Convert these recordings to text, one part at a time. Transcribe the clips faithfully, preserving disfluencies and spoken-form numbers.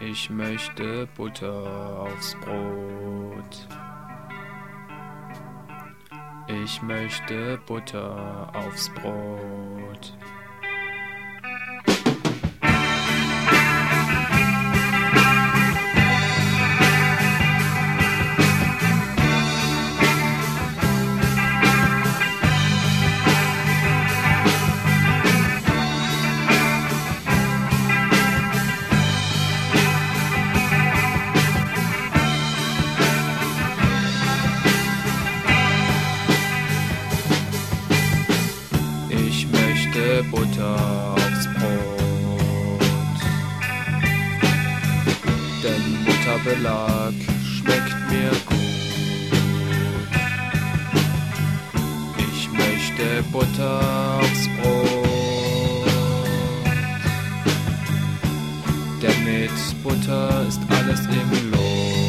Ich möchte Butter aufs Brot. Ich möchte Butter aufs Brot. Ich möchte Butter aufs Brot, denn Butterbelag schmeckt mir gut. Ich möchte Butter aufs Brot, denn mit Butter ist alles im Lot.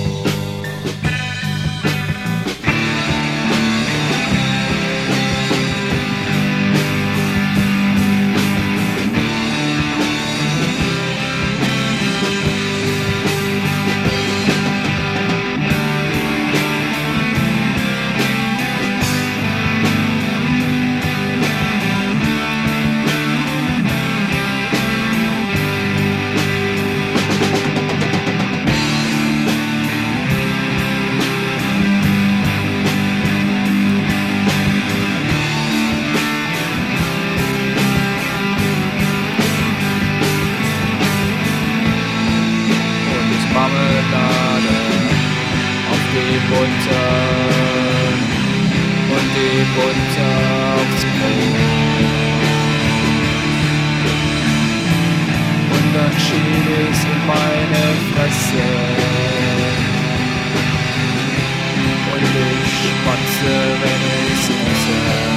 Marmelade auf die Butter und die Butter aufs Brot. Und dann schieb ich's in meine Fresse und ich schmatze, wenn ich's esse.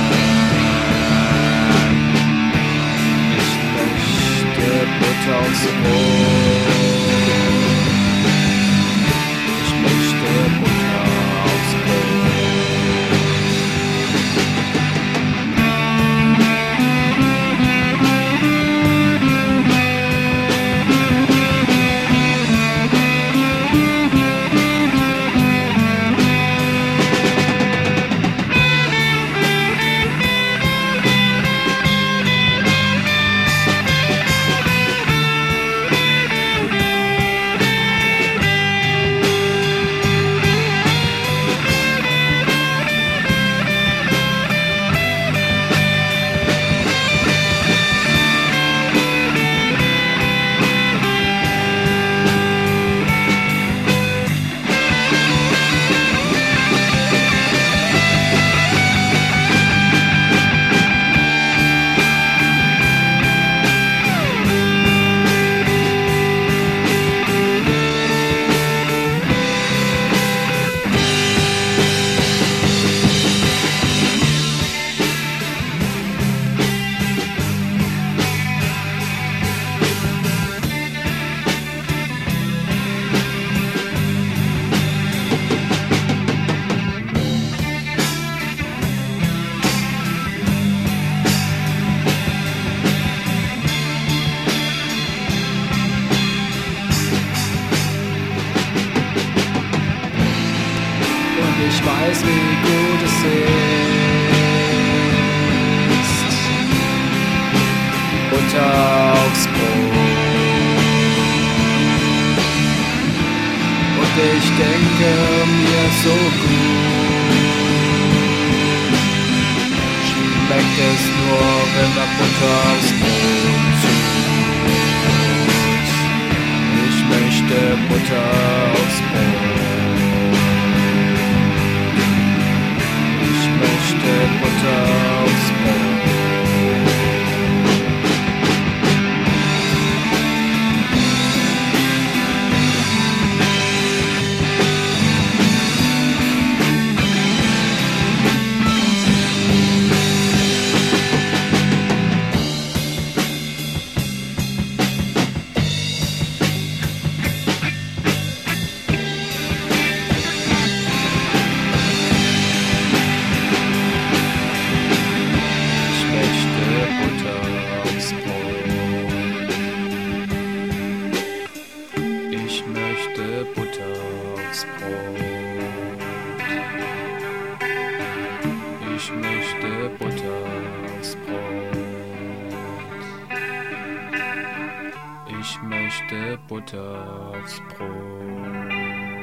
Ich möchte Butter aufs Brot. Ich weiß, wie gut es ist, Butter aufs Brot. Und ich denke mir so gut, schmeckt es nur, wenn man Butter aufs Brot tut. Ich möchte Butter aufs Brot. Butter aufs Brot. Ich möchte Butter aufs Brot. Ich möchte Butter aufs Brot. Ich möchte Butter aufs Brot.